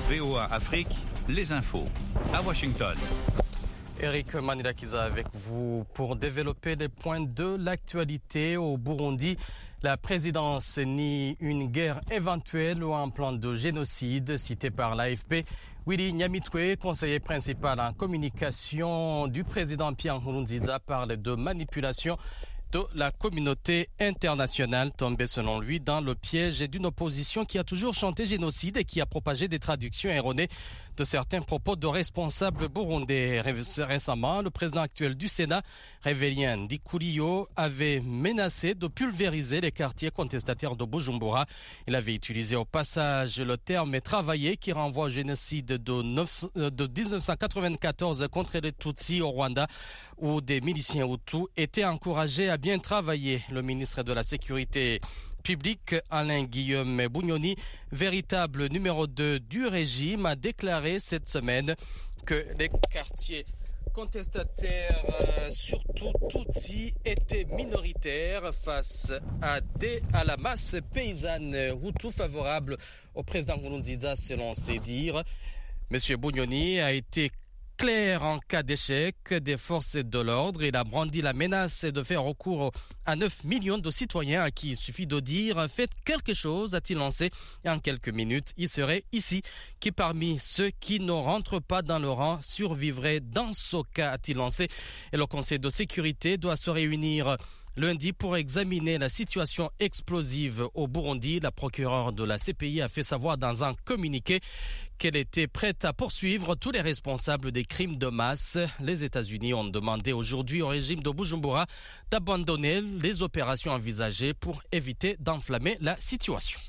VOA Afrique, les infos. À Washington. Eric Manilakiza avec vous pour développer les points de l'actualité au Burundi. La présidence nie une guerre éventuelle ou un plan de génocide cité par l'AFP. Willy Nyamitwe, conseiller principal en communication du président Pierre Nkurunziza, parle de manipulation de la communauté internationale, tombée selon lui dans le piège d'une opposition qui a toujours chanté génocide et qui a propagé des traductions erronées de certains propos de responsables burundais. Récemment, le président actuel du Sénat, Révélien Ndikurio, avait menacé de pulvériser les quartiers contestataires de Bujumbura. Il avait utilisé au passage le terme travailler qui renvoie au génocide de 1994 contre les Tutsis au Rwanda, où des miliciens Hutus étaient encouragés à bien travailler. Le ministre de la Sécurité public, Alain Guillaume Bunyoni, véritable numéro 2 du régime, a déclaré cette semaine que les quartiers contestataires, surtout Tutsis, étaient minoritaires face à la masse paysanne Hutu favorable au président Nkurunziza, selon ses dires. Monsieur Bunyoni a été clair en cas d'échec des forces de l'ordre. Il a brandi la menace de faire recours à 9 millions de citoyens à qui il suffit de dire « Faites quelque chose », a-t-il lancé. Et en quelques minutes, il serait ici. Qui parmi ceux qui ne rentrent pas dans le rang survivraient dans ce cas, a-t-il lancé. Et le Conseil de sécurité doit se réunir lundi pour examiner la situation explosive au Burundi. La procureure de la CPI a fait savoir dans un communiqué qu'elle était prête à poursuivre tous les responsables des crimes de masse. Les États-Unis ont demandé aujourd'hui au régime de Bujumbura d'abandonner les opérations envisagées pour éviter d'enflammer la situation.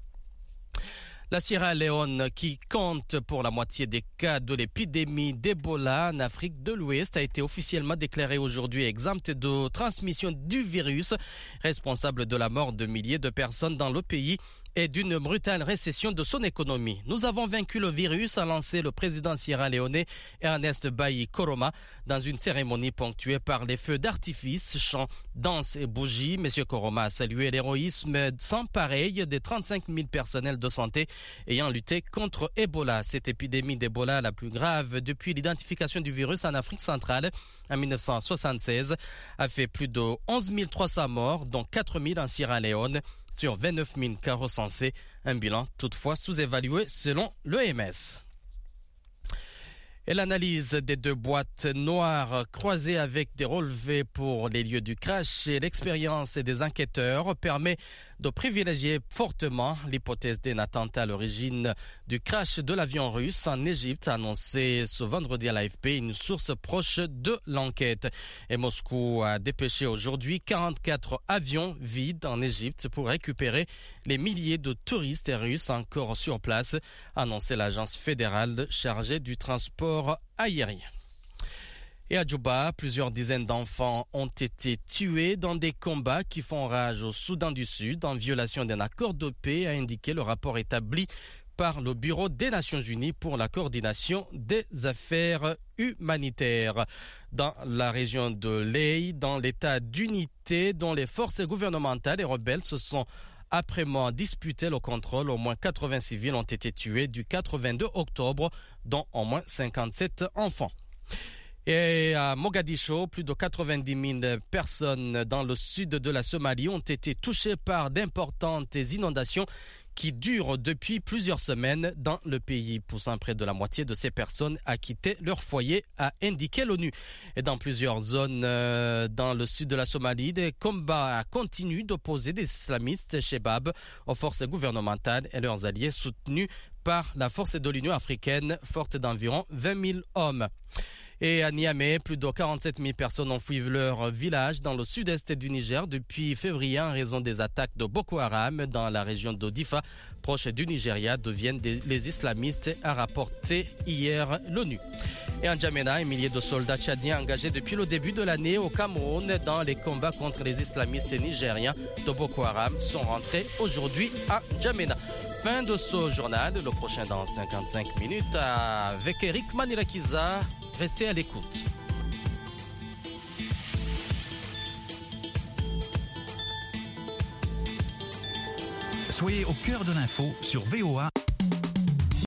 La Sierra Leone, qui compte pour la moitié des cas de l'épidémie d'Ebola en Afrique de l'Ouest, a été officiellement déclarée aujourd'hui exempte de transmission du virus, responsable de la mort de milliers de personnes dans le pays et d'une brutale récession de son économie. Nous avons vaincu le virus, a lancé le président sierra-léonais Ernest Bai Koroma dans une cérémonie ponctuée par les feux d'artifice, chants, danses et bougies. Monsieur Koroma a salué l'héroïsme sans pareil des 35 000 personnels de santé ayant lutté contre Ebola. Cette épidémie d'Ebola, la plus grave depuis l'identification du virus en Afrique centrale en 1976, a fait plus de 11 300 morts, dont 4 000 en Sierra Leone, sur 29 000 cas recensés, un bilan toutefois sous-évalué selon l'OMS. Et l'analyse des 2 boîtes noires croisées avec des relevés pour les lieux du crash et l'expérience des enquêteurs permet de privilégier fortement l'hypothèse d'un attentat à l'origine du crash de l'avion russe en Égypte, a annoncé ce vendredi à l'AFP une source proche de l'enquête. Et Moscou a dépêché aujourd'hui 44 avions vides en Égypte pour récupérer les milliers de touristes russes encore sur place, a annoncé l'agence fédérale chargée du transport aérien. Et à Djouba, plusieurs dizaines d'enfants ont été tués dans des combats qui font rage au Soudan du Sud en violation d'un accord de paix, a indiqué le rapport établi par le Bureau des Nations Unies pour la coordination des affaires humanitaires. Dans la région de Ley, dans l'état d'unité dont les forces gouvernementales et rebelles se sont après-midi disputé le contrôle, au moins 80 civils ont été tués du 22 octobre, dont au moins 57 enfants. Et à Mogadiscio, plus de 90 000 personnes dans le sud de la Somalie ont été touchées par d'importantes inondations qui durent depuis plusieurs semaines dans le pays, poussant près de la moitié de ces personnes à quitter leur foyer, a indiqué l'ONU. Et dans plusieurs zones dans le sud de la Somalie, des combats continuent d'opposer des islamistes Shebab aux forces gouvernementales et leurs alliés soutenus par la force de l'Union africaine, forte d'environ 20 000 hommes. Et à Niamey, plus de 47 000 personnes ont fui leur village dans le sud-est du Niger depuis février en raison des attaques de Boko Haram dans la région d'Odifa, proche du Nigeria, deviennent les islamistes, a rapporté hier l'ONU. Et en Djamena, un millier de soldats tchadiens engagés depuis le début de l'année au Cameroun dans les combats contre les islamistes nigériens de Boko Haram sont rentrés aujourd'hui à Djamena. Fin de ce journal, le prochain dans 55 minutes avec Eric Manilakiza. Restez à l'écoute. Soyez au cœur de l'info sur VOA.